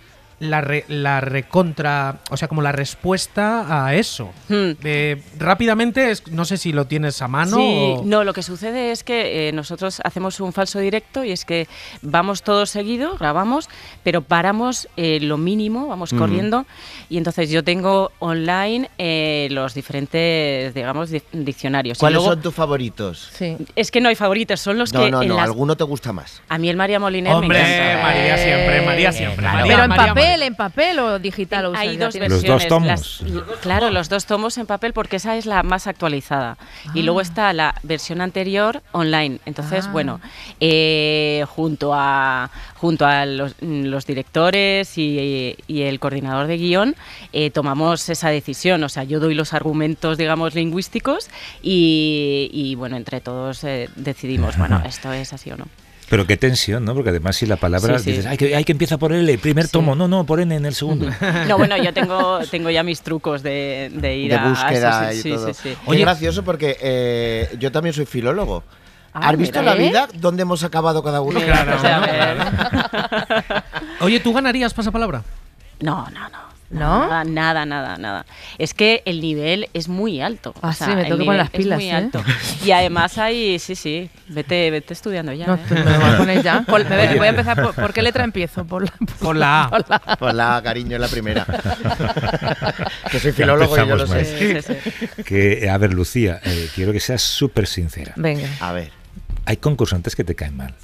la, re, la recontra, o sea, como la respuesta a eso. Hmm. Eh, rápidamente, es, no sé si lo tienes a mano. Sí, o... no, lo que sucede es que eh, nosotros hacemos un falso directo y es que vamos todos seguido, grabamos, pero paramos eh, lo mínimo, vamos Mm. corriendo, y entonces yo tengo online eh, los diferentes, digamos, di- diccionarios. Y ¿Cuáles luego- son tus favoritos? Sí. Es que no hay favoritos, son los No, que no, en no, las- alguno te gusta más. A mí el María Moliner Hombre, me encanta. María siempre, María siempre. claro. María, Pero en María papel, en papel o digital. o Hay sea, ya dos tienes- Los versiones. dos las- tomos. claro, los dos tomos en papel porque esa es la más actualizada. Y luego está la versión anterior online. Entonces, Ah. bueno, eh, junto a junto a los, los directores y, y el coordinador de guión, eh, tomamos esa decisión. O sea, yo doy los argumentos, digamos, lingüísticos y, y, bueno, entre todos eh, decidimos, bueno, esto es así o no. Pero qué tensión, ¿no? Porque además si la palabra Sí, sí. dices, ay, que, ay, que empieza por L, primer tomo, no, no, por N en el segundo. No, bueno, yo tengo, tengo ya mis trucos de, de ir De a búsqueda a eso, y sí, todo. sí, sí. Qué gracioso porque eh, yo también soy filólogo. Ah, ¿Has visto mira, la ¿eh? vida dónde hemos acabado cada uno? Claro, O sea, ¿no? a ver. Oye, ¿tú ganarías pasapalabra? No, no, no. ¿No? Nada, nada, nada, nada. Es que el nivel es muy alto. Ah, o sea, sí, me el tengo que nivel poner las es pilas, muy ¿eh? alto. Y además hay, sí, sí, vete, vete estudiando ya. No, ¿eh? te- me lo voy a poner ya. Por- me voy- voy a empezar por, ¿por qué letra empiezo? Por la, Por la A. por la A. Pues la cariño es la primera. Que soy filólogo y yo lo empezamos sé. mal. Sí, sí, sí. Que, a ver, Lucía, eh, quiero que seas súper sincera. Venga. A ver. Hay concursantes que te caen mal.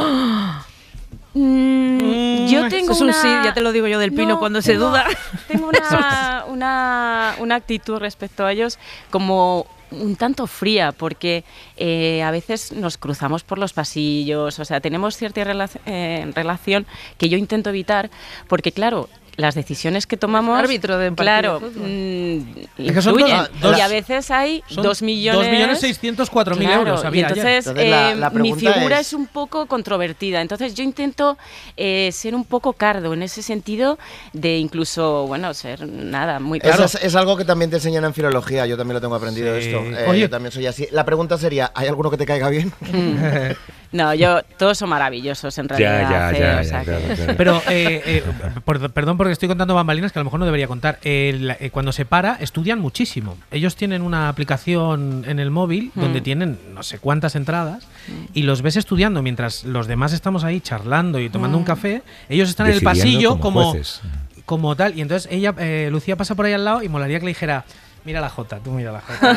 Mm, yo tengo Eso es un una... sí, ya te lo digo yo del Pino No, cuando se tengo- duda. Tengo una, una, una actitud respecto a ellos como un tanto fría, porque eh, a veces nos cruzamos por los pasillos, o sea, tenemos cierta relac- eh, relación que yo intento evitar, porque claro, las decisiones que tomamos, árbitro de un partido claro, de fútbol. mm, Es que son influyen. dos- dos- y a veces hay son dos millones, dos millones seiscientos cuatro mil Claro, euros y había ayer. entonces, Entonces, la- eh, la mi pregunta figura es- es un poco controvertida, entonces yo intento eh, ser un poco cardo en ese sentido de incluso, bueno, ser nada, muy Eso claro. es, es algo que también te enseñan en filología, yo también lo tengo aprendido Sí. esto. Eh, Oye. yo también soy así. La pregunta sería, ¿hay alguno que te caiga bien? No, yo, todos son maravillosos en Ya, realidad. ya, eh, ya, o sea ya, que- claro, claro. Pero, eh, eh, por- perdón porque estoy contando bambalinas que a lo mejor no debería contar. El- eh, cuando se para, estudian muchísimo. Ellos tienen una aplicación en el móvil Mm. donde tienen no sé cuántas entradas y los ves estudiando mientras los demás estamos ahí charlando y tomando un café. Ellos están en el Decidiendo pasillo como como, jueces. como tal. Y entonces ella, eh, Lucía pasa por ahí al lado y molaría que le dijera... Mira la Jota, tú mira la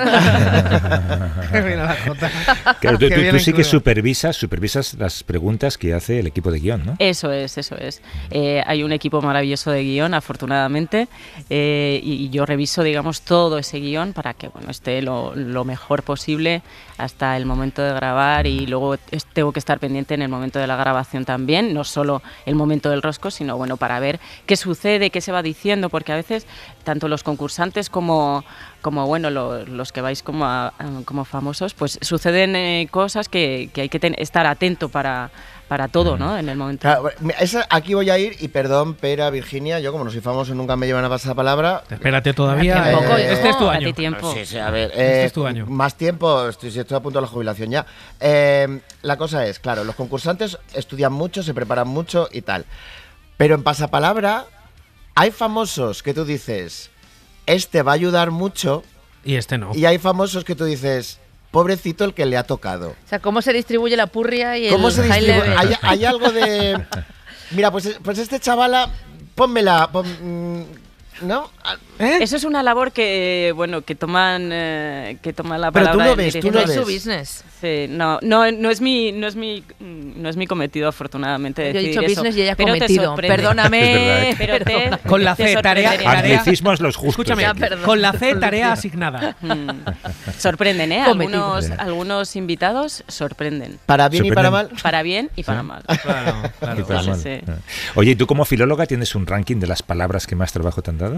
Jota. Mira la Jota. Claro, tú, Que tú- viene tú sí que cruda. supervisas, supervisas las preguntas que hace el equipo de guión, ¿no? Eso es, eso es. Eh, hay un equipo maravilloso de guión, afortunadamente, eh, y, y yo reviso, digamos, todo ese guión para que bueno, esté lo, lo mejor posible hasta el momento de grabar y luego es- tengo que estar pendiente en el momento de la grabación también, no solo el momento del rosco, sino bueno, para ver qué sucede, qué se va diciendo, porque a veces tanto los concursantes como como bueno lo- los que vais como a- a- como famosos, pues suceden eh, cosas que, que hay que ten- estar atento para para todo, ¿no? En el momento. Claro, mira, esa- aquí voy a ir y perdón, Pera, Virginia, yo como no soy famoso nunca me llevan a pasar la palabra. Espérate todavía. Eh, eh, este es tu date año. tiempo. Sí, sí, a ver. Este eh, es tu año. Más tiempo, estoy, si estoy a punto de la jubilación ya. Eh, la cosa es, claro, los concursantes estudian mucho, se preparan mucho y tal. Pero en pasapalabra hay famosos que tú dices, este va a ayudar mucho, Y este no. y hay famosos que tú dices, pobrecito el que le ha tocado. O sea, ¿cómo se distribuye la purria y ¿Cómo el se high distribuye? level? Hay, hay algo de... Mira, pues, pues este chavala, pónmela, pon- mm, ¿no? Eso es una labor que bueno que toman eh, que toman la Pero tú palabra lo en ves, tú dirección. lo Es su ves. business. Sí, no, no, no es mi, no es mi, mm, no es mi cometido afortunadamente Yo he decidir dicho eso. business y ella Pero te cometido. sorprende. Perdóname. Es Pero te- Perdona. Con la te C, tarea, sorprendería. tarea. Anglicismos los justos. Escúchame, aquí. perdón. con la C, tarea asignada. Mm. Sorprenden, ¿eh? Cometido. Algunos, algunos invitados sorprenden. Para bien y para mal. Sorprenden. Para bien y para mal. Claro, claro. Y para Sí, mal. sí. Ah. Oye, ¿y tú como filóloga tienes un ranking de las palabras que más trabajo te han dado?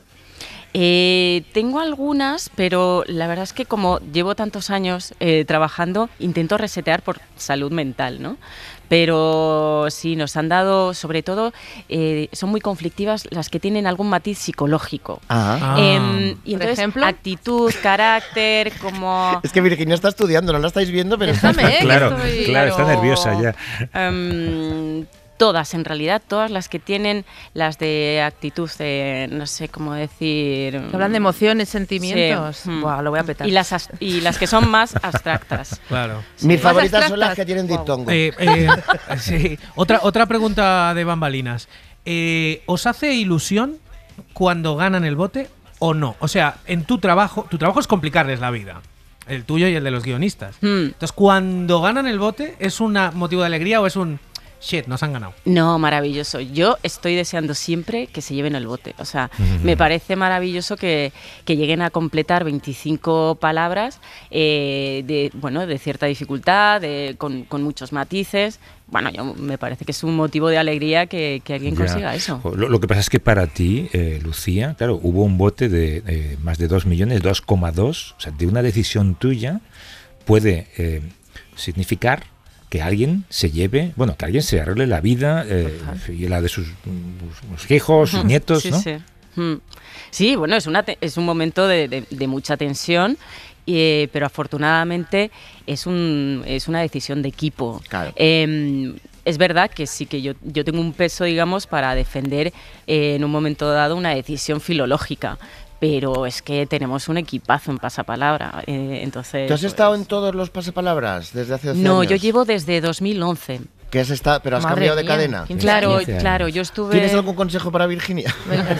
Eh, tengo algunas, pero la verdad es que como llevo tantos años eh, trabajando, intento resetear por salud mental, ¿no? Pero sí, nos han dado, sobre todo, eh, son muy conflictivas las que tienen algún matiz psicológico. Ah. Em, y ¿Por entonces, ejemplo? actitud, carácter, como... Es que Virginia está estudiando, no la estáis viendo, pero está... Déjame, eh, que Claro, estoy- claro, está nerviosa ya. Em, todas, en realidad, todas las que tienen las de actitud, eh, no sé cómo decir... Hablan de emociones, sentimientos. Sí. Buah, lo voy a petar. Y las, as- y las que son más abstractas. Claro. Mis Sí. favoritas Más son las abstractas. que tienen diptongo. Eh, eh, sí. Otra, otra pregunta de bambalinas. Eh, ¿Os hace ilusión cuando ganan el bote o no? O sea, en tu trabajo, tu trabajo es complicarles la vida. El tuyo y el de los guionistas. Hmm. Entonces, cuando ganan el bote, ¿es un motivo de alegría o es un shit, nos han ganado? No, maravilloso. Yo estoy deseando siempre que se lleven el bote. O sea, Ujú. me parece maravilloso que, que lleguen a completar veinticinco palabras eh, de, bueno, de cierta dificultad, de, con, con muchos matices. Bueno, yo, me parece que es un motivo de alegría que, que alguien Ya. consiga eso. Lo, lo que pasa es que para ti, eh, Lucía, claro, hubo un bote de eh, más de dos millones, dos coma dos, o sea, de una decisión tuya puede eh, significar que alguien se lleve, bueno, que alguien se arregle la vida eh, y la de sus, sus hijos, sus nietos, Sí, ¿no? sí. Mm. Sí, bueno, es, una te- es un momento de, de- de mucha tensión, eh, pero afortunadamente es, un, es una decisión de equipo. Eh, es verdad que sí que yo, yo tengo un peso, digamos, para defender eh, en un momento dado una decisión filológica, pero es que tenemos un equipazo en Pasapalabra. Eh, entonces, ¿Tú has pues, estado en todos los pasapalabras desde hace doce no, años? yo llevo desde dos mil once. ¿Qué has estado? ¿Pero has Madre cambiado de mía, cadena? quince Claro, años. claro, yo estuve- ¿Tienes algún consejo para Virginia?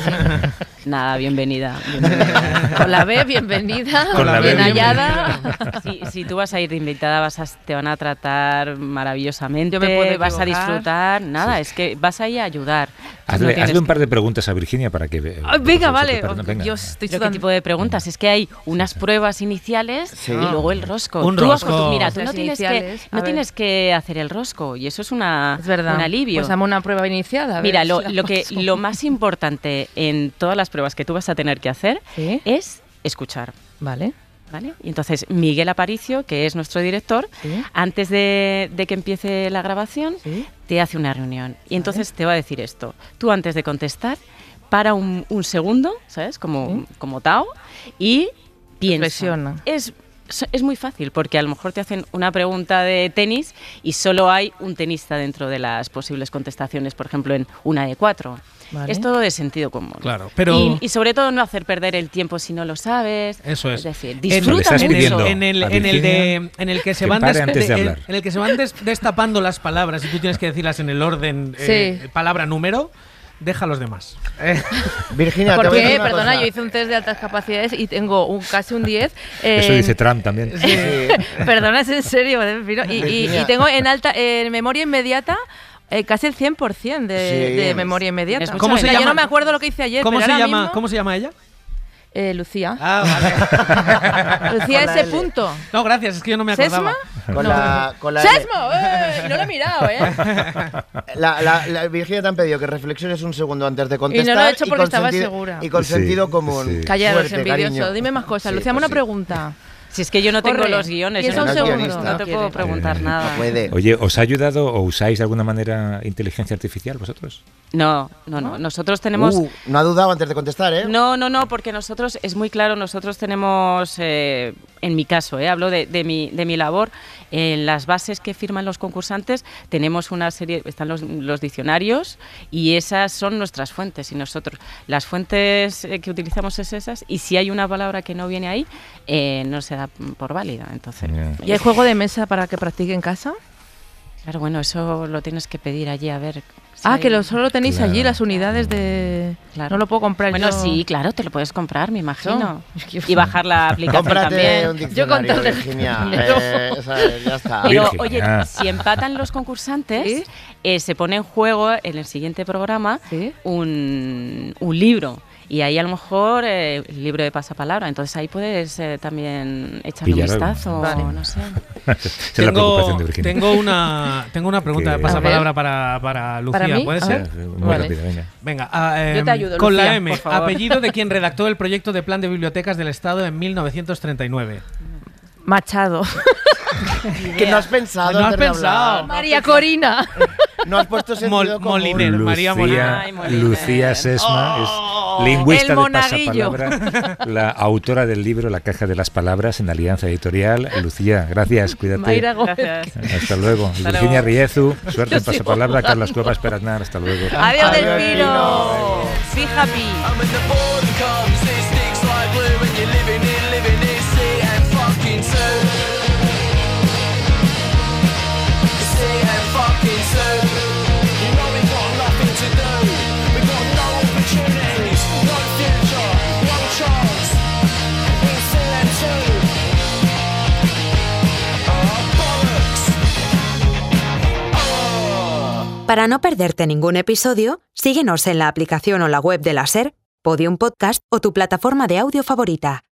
Nada, bienvenida. bienvenida. Con la B, bienvenida. Con la B, bien hallada. Si, si tú vas a ir de invitada, vas a, te van a tratar maravillosamente, Yo me puedo vas a equivocar. disfrutar. Nada, es que vas ahí a ayudar. Tú Hazle, no tienes hazle un que- par de preguntas a Virginia para que... ve- Ah, para venga, que se vale. prepare. Venga. Yo estoy ¿Pero qué tipo de preguntas? Es que hay unas pruebas iniciales Sí. y luego el rosco. Un Tú rosco. acostu- Mira, tú Las no tienes que, iniciales, a no ver. tienes que hacer el rosco y eso es una Es verdad. un alivio. Pues dame una prueba inicial. a ver Mira, si lo, la lo que paso. lo más importante en todas las pruebas que tú vas a tener que hacer es escuchar. Vale. ¿Vale? Y entonces Miguel Aparicio, que es nuestro director, antes de, de que empiece la grabación, te hace una reunión. Y entonces te va a decir esto. Tú antes de contestar, para un, un segundo, ¿sabes? Como, como Tao, y piensa. Reflexiona. Es, es muy fácil, porque a lo mejor te hacen una pregunta de tenis y solo hay un tenista dentro de las posibles contestaciones, por ejemplo, en una de cuatro. Vale. Es todo de sentido común. Claro, pero- Y, y sobre todo no hacer perder el tiempo si no lo sabes. Eso es. Es decir, En- disfruta en, mucho. el, en, el, a en el de Virginia en el que se que van pare des- antes de en- hablar. en el que se van des- destapando las palabras y tú tienes que decirlas en el orden eh, Sí. palabra número, deja a los demás. Virginia, te voy a Porque, decir una perdona, cosa. yo hice un test de altas capacidades y tengo un casi un diez. Eso en- dice Trump también. Perdona, es en serio. de- Pino. Y, y- Virginia. y tengo en alta en memoria inmediata eh, casi el cien por ciento de, Sí. de memoria inmediata. ¿Cómo O se sea, llama? Yo no me acuerdo lo que hice ayer. ¿Cómo pero se ahora llama? mismo- ¿Cómo se llama ella? Eh, Lucía. Ah, vale. Lucía Con la ese L. punto. No, gracias, es que yo no me acordaba. ¿Sesma? Con No. la, con la ¡Sesmo! ¡Eh! No lo he mirado, ¿eh? La, la, la Virginia te han pedido que reflexiones un segundo antes de contestar. Y no lo he hecho y porque con estaba sentido- segura. Y con Sí, sentido común. sí. Callaros, Fuerte, envidioso. cariño. Dime más cosas. Sí, Lucía, pues una sí. pregunta. Si es que yo no tengo Corre. los guiones, yo Piensa no, un te- segundo. no te puedo preguntar nada. No puede. Oye, ¿os ha ayudado o usáis de alguna manera inteligencia artificial vosotros? No, no, no. Nosotros tenemos... Uh, no ha dudado antes de contestar, ¿eh? No, no, no, porque nosotros, es muy claro, nosotros tenemos, eh, en mi caso, eh, hablo de, de, mi, de mi labor, en las bases que firman los concursantes tenemos una serie, están los, los diccionarios y esas son nuestras fuentes y nosotros, las fuentes eh, que utilizamos es esas y si hay una palabra que no viene ahí, eh, no se da por válida, entonces... ¿Y hay juego de mesa para que practique en casa? Claro, bueno, eso lo tienes que pedir allí a ver... si Ah, hay- que lo, solo lo tenéis Claro. allí, las unidades de... Claro. No lo puedo comprar Bueno, yo. sí, claro, te lo puedes comprar, me imagino. No. Y bajar la aplicación Cómprate también. un diccionario, Virginia. Eh, ¿sabes? Ya está. Pero, Virginia. oye, si empatan los concursantes, eh, se pone en juego en el siguiente programa un, un libro. Y ahí a lo mejor eh, el libro de pasapalabra. Entonces ahí puedes eh, también echarle un Pillar algo. vistazo. Vale. No sé. Esa es la preocupación de Virginia. tengo una tengo una pregunta Que- de pasapalabra para, para Lucía, ¿Para mí? ¿puede A ser? ver. Muy Vale. rápido, venga. Venga, ah, Yo em, te ayudo, con Lucía, la M, por favor. apellido de quien redactó el proyecto de plan de bibliotecas del Estado en mil novecientos treinta y nueve. Machado. Que no has pensado No has antes de pensado. hablar. María Corina. No has puesto sentido Mol- común. Moliner, María Moliner. Lucía, Ay, Moliner. Lucía Sesma es lingüista el de monaguillo. pasapalabra, la autora del libro La caja de las palabras en Alianza Editorial. Lucía, gracias, cuídate. Mayra Gómez. Hasta luego. Hasta Virginia luego. Riezu, suerte en Yo sigo pasapalabra. jugando. Carlos Cuevas Peraznar, hasta luego. Adiós, Delfino. Be happy. Para no perderte ningún episodio, síguenos en la aplicación o la web de la SER, Podium Podcast o tu plataforma de audio favorita.